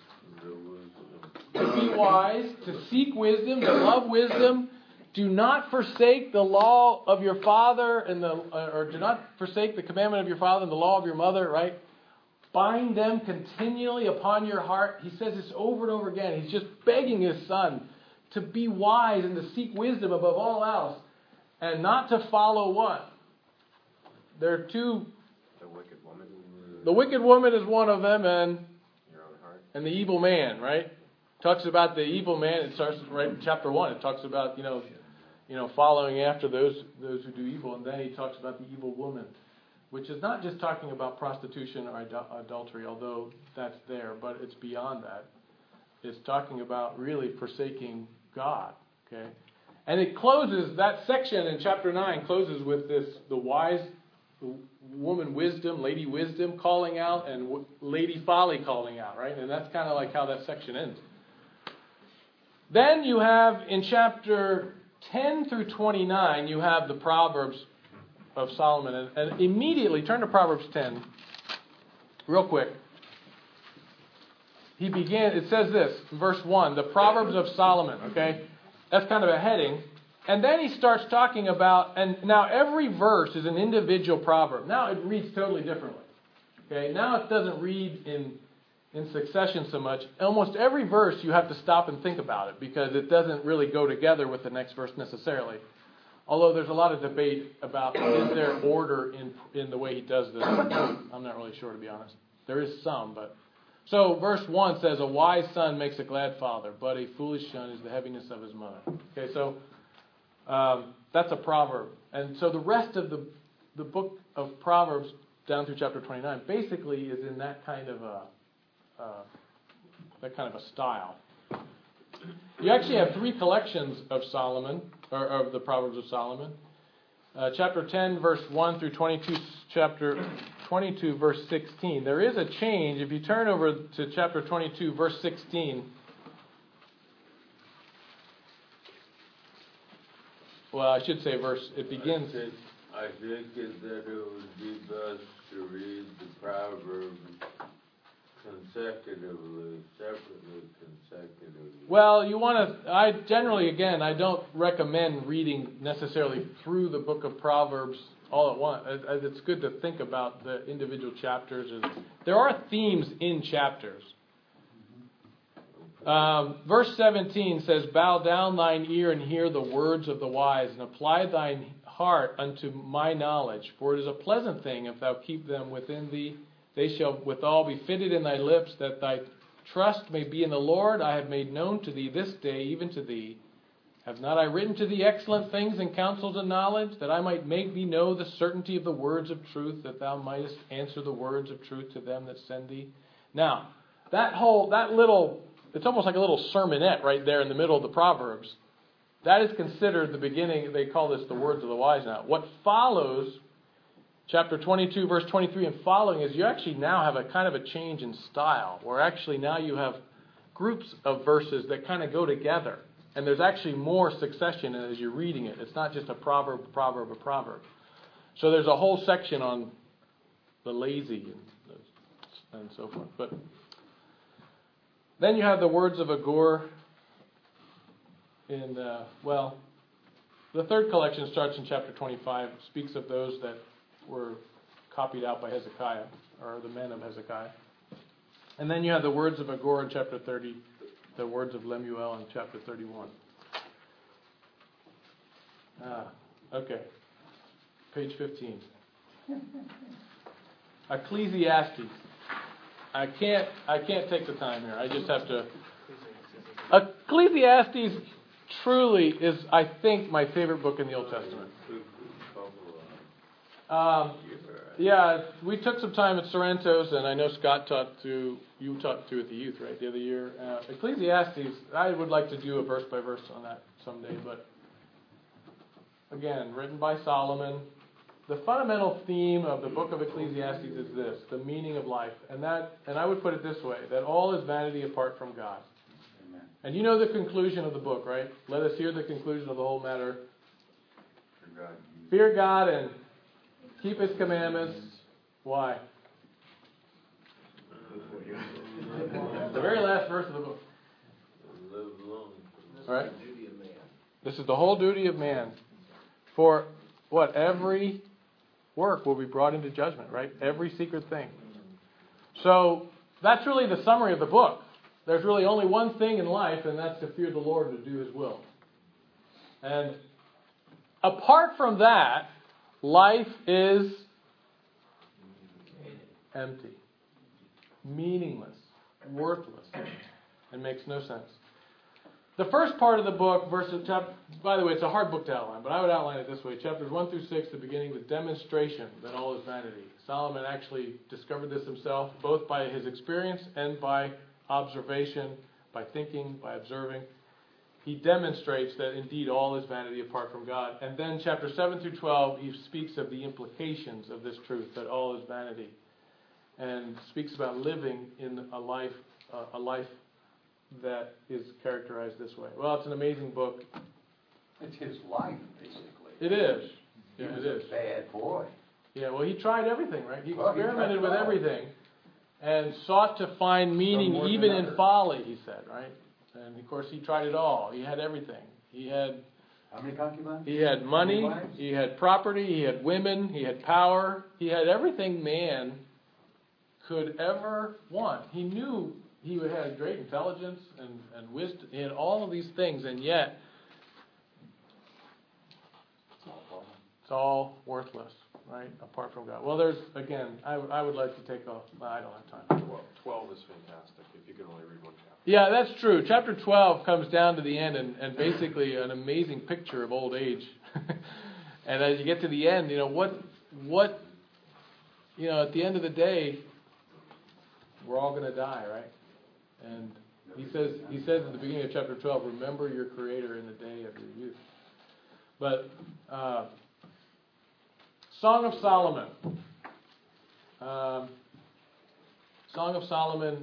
To be wise, to seek wisdom, to love wisdom. Do not forsake the law of your father and the, or do not forsake the commandment of your father and the law of your mother, right? Bind them continually upon your heart. He says this over and over again. He's just begging his son to be wise and to seek wisdom above all else, and not to follow what? There are two. The wicked woman. The wicked woman is one of them, and Your own heart. and the evil man, right? Talks about the evil man. It starts right in chapter one. It talks about, you know, you know, following after those those who do evil, and then he talks about the evil woman, which is not just talking about prostitution or adul- adultery, although that's there, but it's beyond that. It's talking about really forsaking God. Okay, and it closes that section in chapter nine closes with this: the wise woman wisdom, lady wisdom calling out, and w- lady folly calling out, right? And that's kind of like how that section ends. Then you have in chapter ten through twenty-nine, you have the Proverbs of Solomon. And, and immediately, turn to Proverbs ten, real quick. he began, it says this, verse one, the Proverbs of Solomon, okay? That's kind of a heading. And then he starts talking about, and now every verse is an individual proverb. Now it reads totally differently. Okay, now it doesn't read in in succession so much. Almost every verse you have to stop and think about it because it doesn't really go together with the next verse necessarily. Although there's a lot of debate about is there order in in the way he does this. I'm not really sure, to be honest. There is some, but... So verse one says, a wise son makes a glad father, but a foolish son is the heaviness of his mother. Okay, so um, that's a proverb. And so the rest of the the book of Proverbs down through chapter twenty-nine basically is in that kind of a uh, that kind of a style. You actually have three collections of Solomon, or of the Proverbs of Solomon. Uh, chapter ten, verse one through twenty-two, chapter twenty-two, verse sixteen. There is a change. If you turn over to chapter twenty-two, verse sixteen. Well, I should say verse, it begins. I think, I think it, that it would be best to read the Proverbs consecutively, separately, consecutively. Well, you want to, I generally, again, I don't recommend reading necessarily through the book of Proverbs all at once. It's good to think about the individual chapters. There are themes in chapters. Um, verse seventeen says, bow down thine ear and hear the words of the wise, and apply thine heart unto my knowledge. For it is a pleasant thing if thou keep them within thee. They shall withal be fitted in thy lips, that thy trust may be in the Lord. I have made known to thee this day, even to thee. Have not I written to thee excellent things and counsels of knowledge, that I might make thee know the certainty of the words of truth, that thou mightest answer the words of truth to them that send thee? Now, that whole, that little, it's almost like a little sermonette right there in the middle of the Proverbs. That is considered the beginning. They call this the words of the wise now. What follows, chapter twenty-two, verse twenty-three and following, is you actually now have a kind of a change in style, where actually now you have groups of verses that kind of go together. And there's actually more succession as you're reading it. It's not just a proverb, a proverb, a proverb. So there's a whole section on the lazy and, and so forth. But then you have the words of Agur in, uh, well, the third collection starts in chapter twenty-five, speaks of those that were copied out by Hezekiah, or the men of Hezekiah. And then you have the words of Agur in chapter thirty, the words of Lemuel in chapter thirty-one. Ah, okay. Page fifteen. Ecclesiastes. I can't I can't take the time here. I just have to. Ecclesiastes truly is, I think, my favorite book in the Old Testament. Um, yeah, we took some time at Sorrento's, and I know Scott taught to, you taught to at the youth, right, the other year. Uh, Ecclesiastes, I would like to do a verse by verse on that someday, but again, written by Solomon. The fundamental theme of the book of Ecclesiastes is this, the meaning of life. And that, and I would put it this way, that all is vanity apart from God. Amen. And you know the conclusion of the book, right? Let us hear the conclusion of the whole matter. For God. Fear God and keep His commandments. Why? The very last verse of the book. Live long. All right? This is the whole duty of man. For what? Every work will be brought into judgment, right? Every secret thing. So that's really the summary of the book. There's really only one thing in life, and that's to fear the Lord and to do His will. And apart from that, life is empty, meaningless, worthless, and makes no sense. The first part of the book, verses, chapter, by the way, it's a hard book to outline, but I would outline it this way. Chapters one through six, the beginning, the demonstration that all is vanity. Solomon actually discovered this himself, both by his experience and by observation, by thinking, by observing. He demonstrates that indeed all is vanity apart from God. And then chapter seven through twelve, he speaks of the implications of this truth, that all is vanity. And speaks about living in a life, uh, a life that is characterized this way. Well, it's an amazing book. It's his life, basically. It is. He Yeah, was it is. a bad boy. Yeah, well, he tried everything, right? He Well, he experimented tried with all. everything. and sought to find meaning more even than in others. folly, he said, right? And of course, he tried it all. He had everything. He had How many concubines? he had money, How many wives? he had property, he had women, he had power, he had everything man could ever want. He knew he had great intelligence and, and wisdom. He had all of these things, and yet it's all worthless, right? Apart from God. Well, there's, again, I, I would like to take a, I don't have time. Well, twelve is fantastic, if you can only read one chapter. Yeah, that's true. Chapter twelve comes down to the end and, and basically an amazing picture of old age. And as you get to the end, you know, what, what, you know, at the end of the day, we're all going to die, right? And he says, he says at the beginning of chapter twelve, remember your Creator in the day of your youth. But, uh, Song of Solomon. Um, Song of Solomon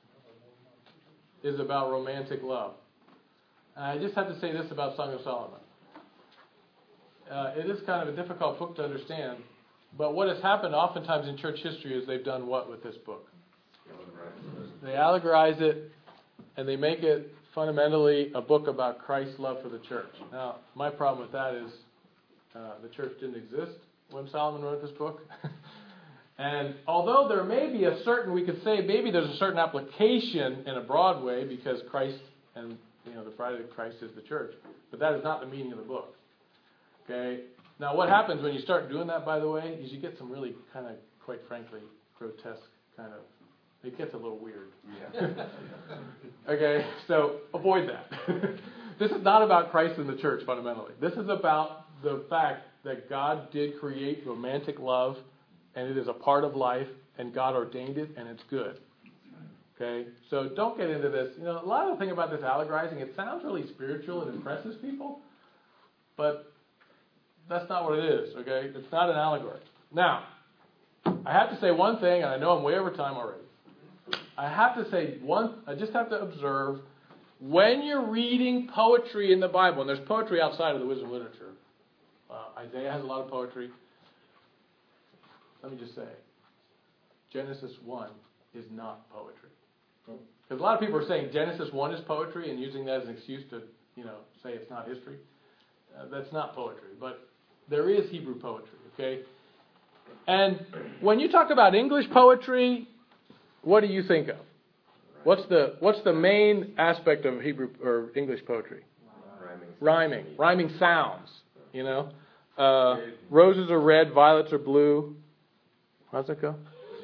is about romantic love. And I just have to say this about Song of Solomon. Uh, it is kind of a difficult book to understand, but what has happened oftentimes in church history is they've done what with this book? They allegorize it, and they make it fundamentally a book about Christ's love for the church. Now, my problem with that is uh, the church didn't exist when Solomon wrote this book. And although there may be a certain, we could say maybe there's a certain application in a broad way because Christ and, you know, the bride of Christ is the church, but that is not the meaning of the book. Okay? Now, what happens when you start doing that, by the way, is you get some really kind of, quite frankly, grotesque kind of, it gets a little weird. Yeah. Okay? So avoid that. This is not about Christ and the church, fundamentally. This is about the fact that God did create romantic love, and it is a part of life, and God ordained it, and it's good. Okay? So don't get into this. You know, a lot of the thing about this allegorizing, it sounds really spiritual and impresses people, but that's not what it is, okay? It's not an allegory. Now, I have to say one thing, and I know I'm way over time already. I have to say one, I just have to observe, when you're reading poetry in the Bible, and there's poetry outside of the wisdom literature, uh, Isaiah has a lot of poetry. Let me just say, Genesis one is not poetry. Because a lot of people are saying Genesis one is poetry and using that as an excuse to, you know, say it's not history. Uh, that's not poetry, but there is Hebrew poetry, okay? And when you talk about English poetry, what do you think of? What's the what's the main aspect of Hebrew or English poetry? Rhyming. Rhyming, rhyming sounds. You know, uh, roses are red, violets are blue. How's that go?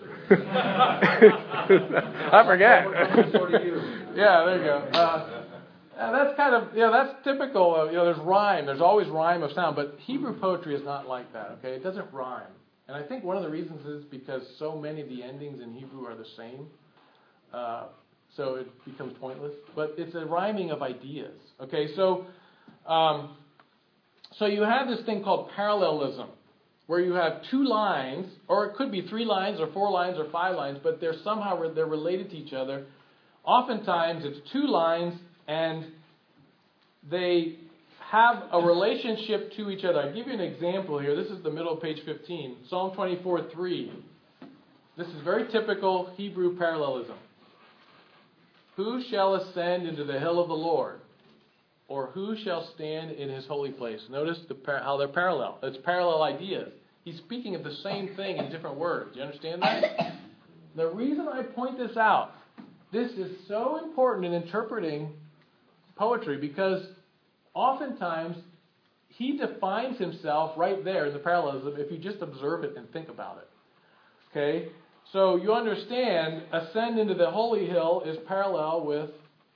I forget. Yeah, there you go. Uh, and that's kind of, you know, that's typical of, you know, there's rhyme. There's always rhyme of sound. But Hebrew poetry is not like that, okay? It doesn't rhyme. And I think one of the reasons is because so many of the endings in Hebrew are the same. Uh, so it becomes pointless. But it's a rhyming of ideas, okay? So, um, so you have this thing called parallelism, where you have two lines, or it could be three lines, or four lines, or five lines, but they're somehow they're related to each other. Oftentimes, it's two lines, and they have a relationship to each other. I'll give you an example here. This is the middle of page fifteen, Psalm twenty-four three. This is very typical Hebrew parallelism. Who shall ascend into the hill of the Lord? Or who shall stand in his holy place? Notice the par- how they're parallel. It's parallel ideas. He's speaking of the same thing in different words. You understand that? The reason I point this out, this is so important in interpreting poetry because oftentimes he defines himself right there in the parallelism if you just observe it and think about it. Okay? So you understand, ascend into the holy hill is parallel with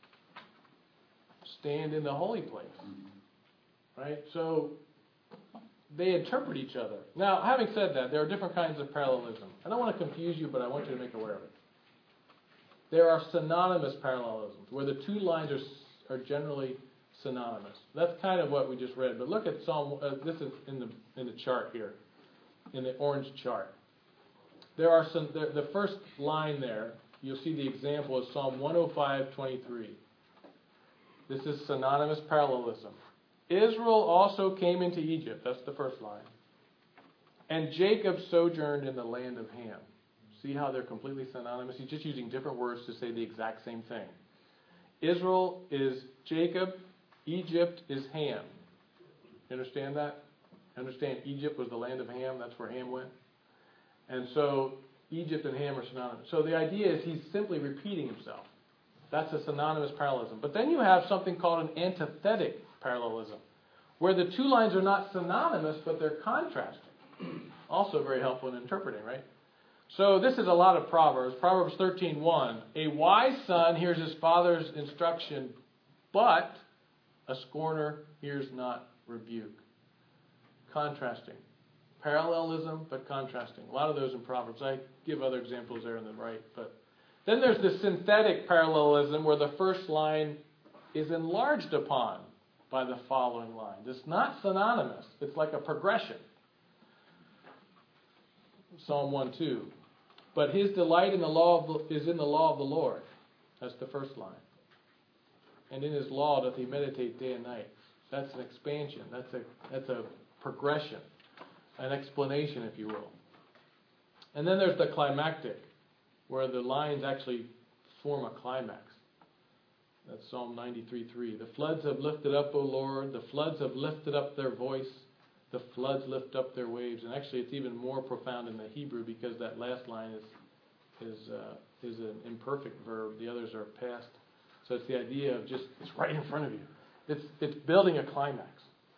stand in the holy place. Right? So they interpret each other. Now, having said that, there are different kinds of parallelism. I don't want to confuse you, but I want you to make aware of it. There are synonymous parallelisms, where the two lines are, are generally synonymous. That's kind of what we just read. But look at Psalm, uh, this is in the in the chart here, in the orange chart. There are some, the, the first line there, you'll see the example is Psalm one oh five twenty-three. This is synonymous parallelism. Israel also came into Egypt. That's the first line. And Jacob sojourned in the land of Ham. See how they're completely synonymous? He's just using different words to say the exact same thing. Israel is Jacob. Egypt is Ham. You understand that? Understand Egypt was the land of Ham. That's where Ham went. And so Egypt and Ham are synonymous. So the idea is he's simply repeating himself. That's a synonymous parallelism. But then you have something called an antithetic parallelism, where the two lines are not synonymous, but they're contrasting. Also very helpful in interpreting, right? So this is a lot of Proverbs. Proverbs thirteen one. A wise son hears his father's instruction, but a scorner hears not rebuke. Contrasting. Parallelism, but contrasting. A lot of those in Proverbs. I give other examples there on the right. But then there's the synthetic parallelism where the first line is enlarged upon by the following line. It's not synonymous. It's like a progression. Psalm one two. But his delight in the law of the, is in the law of the Lord. That's the first line. And in his law doth he meditate day and night. That's an expansion. That's a that's a progression. An explanation, if you will. And then there's the climactic, where the lines actually form a climax. That's Psalm ninety-three three. The floods have lifted up, O Lord. The floods have lifted up their voice. The floods lift up their waves. And actually it's even more profound in the Hebrew because that last line is is uh, is an imperfect verb. The others are past. So it's the idea of just, it's right in front of you. It's it's building a climax.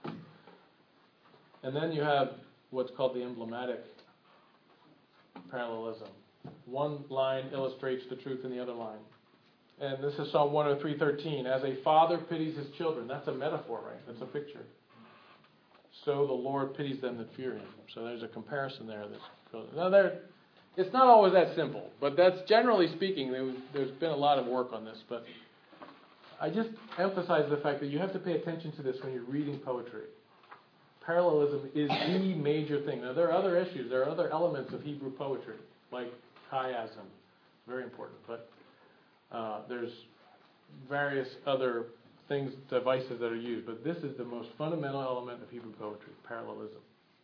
And then you have what's called the emblematic parallelism. One line illustrates the truth in the other line. And this is Psalm one oh three thirteen. As a father pities his children. That's a metaphor, right? That's a picture. So the Lord pities them that fear him. So there's a comparison there. That's, now there, it's not always that simple, but that's generally speaking, there was, there's been a lot of work on this. But I just emphasize the fact that you have to pay attention to this when you're reading poetry. Parallelism is the major thing. Now there are other issues. There are other elements of Hebrew poetry, like chiasm, very important. But uh, there's various other things, devices that are used. But this is the most fundamental element of Hebrew poetry, parallelism.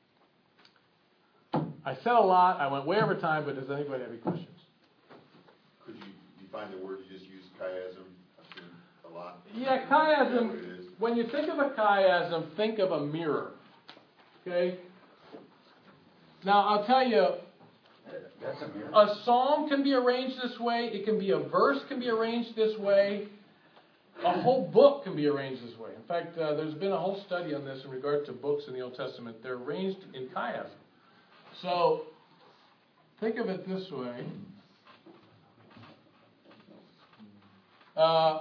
I said a lot. I went way over time, but does anybody have any questions? Could you define the word you just used, chiasm? I've seen a lot. Yeah, chiasm. When you think of a chiasm, think of a mirror. Okay? Now, I'll tell you, That's a mirror. a psalm can be arranged this way. It can be a verse can be arranged this way. A whole book can be arranged this way. In fact, uh, there's been a whole study on this in regard to books in the Old Testament. They're arranged in chiasm. So, think of it this way. Uh,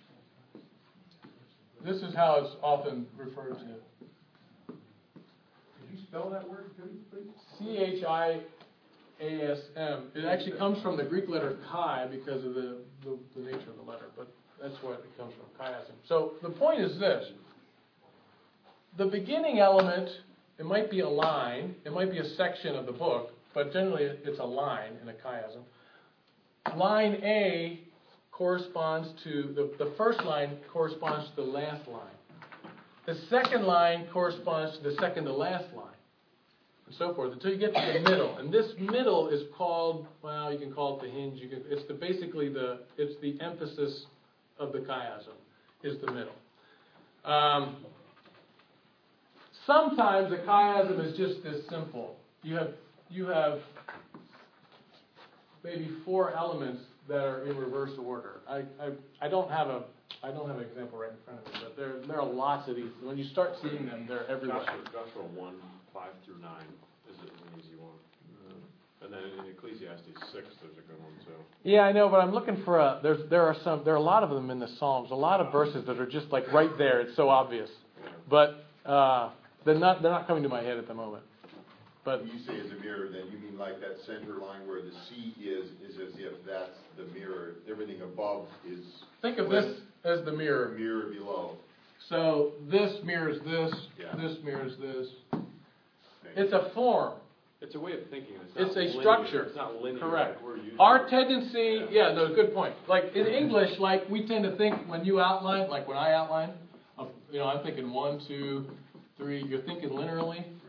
this is how it's often referred to. Could you spell that word, please? C H I A S M. It actually comes from the Greek letter chi because of the, the, the nature of the letter, but that's where it comes from, chiasm. So the point is this. The beginning element, it might be a line, it might be a section of the book, but generally it's a line in a chiasm. Line A corresponds to, the, the first line corresponds to the last line. The second line corresponds to the second to last line. And so forth, until you get to the middle. And this middle is called, well, you can call it the hinge. You can, it's the basically the, it's the emphasis of the chiasm, is the middle. Um, sometimes the chiasm is just this simple. You have, you have maybe four elements that are in reverse order. I, I, I don't have a, I don't have an example right in front of me, but there, there are lots of these. When you start seeing them, they're everywhere. Joshua, Joshua one, five through nine is an easy one. And then in Ecclesiastes six, there's a good one too. Yeah, I know, but I'm looking for a. There's there are some. There are a lot of them in the Psalms. A lot of verses that are just like right there. It's so obvious, but uh, they're not. They're not coming to my head at the moment. But When you say as a mirror, then you mean like that center line where the C is, is as if that's the mirror. Everything above is. think of this as the mirror. Mirror below. So this mirrors this. Yeah. This mirrors this. Okay. It's a form. It's a way of thinking. It's, It's not a linear. structure. It's not linear. Correct. Like we're used Our to. tendency, yeah, no, good point. Like in English, like we tend to think when you outline, like when I outline, of, you know, I'm thinking one, two, three. You're thinking linearly. Right.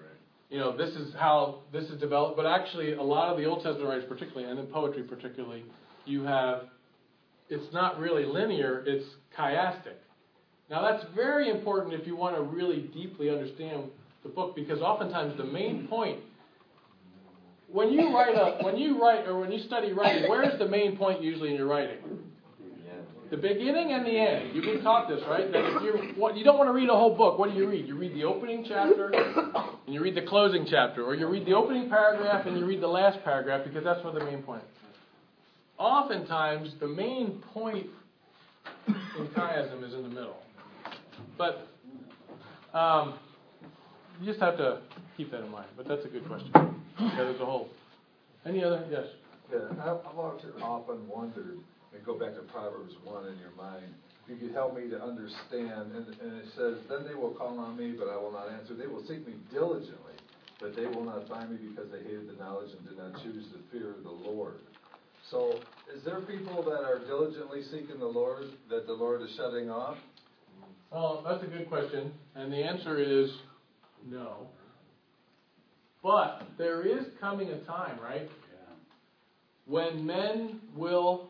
you know, this is how this is developed. But actually, a lot of the Old Testament writers, particularly, and in poetry particularly, you have, it's not really linear, it's chiastic. Now, that's very important if you want to really deeply understand the book, because oftentimes the main point, when you write a, when you write or when you study writing, where is the main point usually in your writing? The beginning and the end. You've been taught this, right? That if you're, what, you don't want to read a whole book. What do you read? You read the opening chapter, and you read the closing chapter, or you read the opening paragraph and you read the last paragraph, because that's where the main point is. Oftentimes, the main point in chiasm is in the middle. But um, you just have to keep that in mind. But that's a good question. Yeah, there's a whole. Any other? Yes. Yeah, I've I've often wondered, and go back to Proverbs one in your mind, if you could help me to understand, and, and it says, then they will call on me, but I will not answer. They will seek me diligently, but they will not find me because they hated the knowledge and did not choose the fear of the Lord. So, is there people that are diligently seeking the Lord that the Lord is shutting off? Well, that's a good question, and the answer is no. But there is coming a time, right, when men will.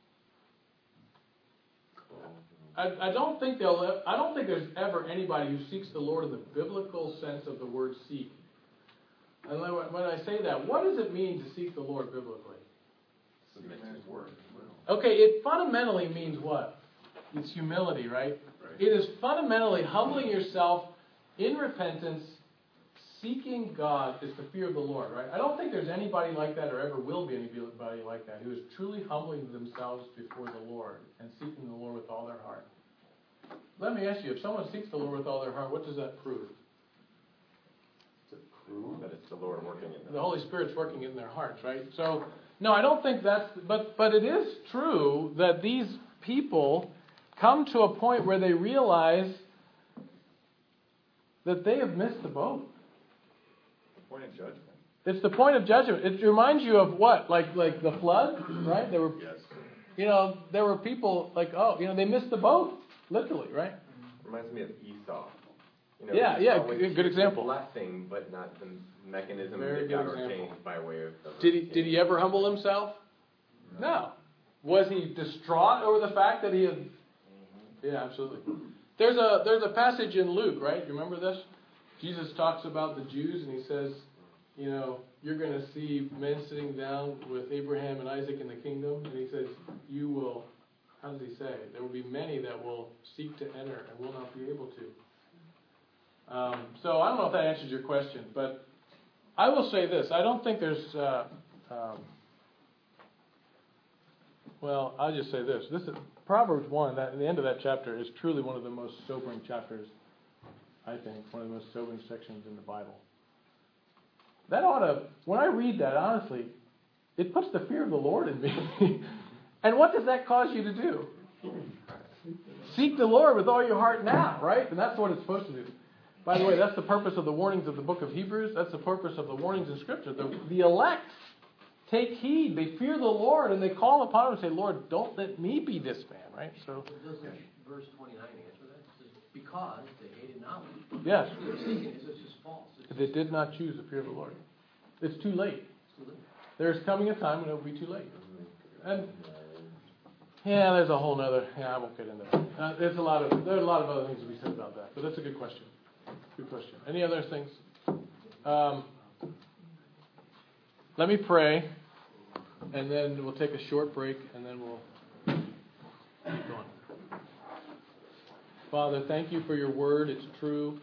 I, I don't think they'll. I don't think there's ever anybody who seeks the Lord in the biblical sense of the word seek. And when I say that, what does it mean to seek the Lord biblically? Submit to His word. Okay, it fundamentally means what? It's humility, right? It is fundamentally humbling yourself in repentance, seeking God is the fear of the Lord, right? I don't think there's anybody like that or ever will be anybody like that who is truly humbling themselves before the Lord and seeking the Lord with all their heart. Let me ask you, if someone seeks the Lord with all their heart, what does that prove? To prove that it's the Lord working in them. The Holy Spirit's working in their hearts, right? So, no, I don't think that's, but but it is true that these people come to a point where they realize that they have missed the boat. Point of judgment. It's the point of judgment. It reminds you of what? Like like the flood, right? There were, Yes. you know, there were people like, oh, you know, they missed the boat, literally, right? Reminds me of Esau. You know, Yeah, he yeah, always good- good seeks example. the blessing, but not the mechanism Very that good God example. ordained by way of. the Did he did he ever humble himself? No. Was he distraught over the fact that he had? Yeah, absolutely. There's a there's a passage in Luke, right? You remember this? Jesus talks about the Jews, and he says, you know, you're going to see men sitting down with Abraham and Isaac in the kingdom, and he says, you will. How does he say? There will be many that will seek to enter and will not be able to. Um, so I don't know if that answers your question, but I will say this: I don't think there's. Uh, um, well, I'll just say this: this is Proverbs one. That the end of that chapter is truly one of the most sobering chapters. I think one of the most sobering sections in the Bible. That ought to. When I read that, honestly, it puts the fear of the Lord in me. And what does that cause you to do? Seek the Lord with all your heart now, right? And that's what it's supposed to do. By the way, that's the purpose of the warnings of the book of Hebrews. That's the purpose of the warnings in Scripture. The, the elect take heed. They fear the Lord, and they call upon Him and say, Lord, don't let me be this man, right? So, Doesn't verse twenty-nine answer that? It says, because they hated knowledge. yes, They're seeking it, so it's just false. It's they did not choose the fear of the Lord. It's too late. too late. There's coming a time when it will be too late. And yeah, there's a whole nother. Yeah, I won't get into that. Uh, there's a lot of there's a lot of other things to be said about that. But that's a good question. Good question. Any other things? Um, let me pray, and then we'll take a short break, and then we'll keep going. Father, thank you for your word. It's true.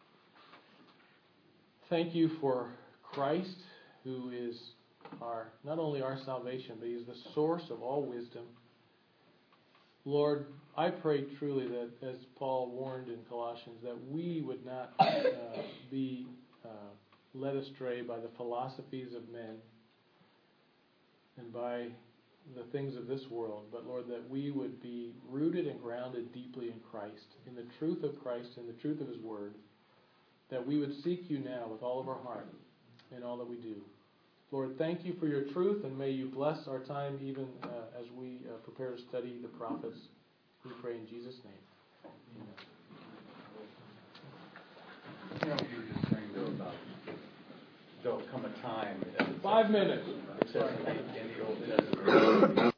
Thank you for Christ, who is our not only our salvation, but He's the source of all wisdom. Lord, I pray truly that, as Paul warned in Colossians, that we would not uh, be uh, led astray by the philosophies of men and by the things of this world, but Lord, that we would be rooted and grounded deeply in Christ, in the truth of Christ, in the truth of His Word, that we would seek You now with all of our heart in all that we do. Lord, thank You for Your truth, and may You bless our time even uh, as we uh, prepare to study the prophets. We pray in Jesus' name. Amen. You know, you were just saying though about there'll come a time. Five minutes. It says in the Old Testament,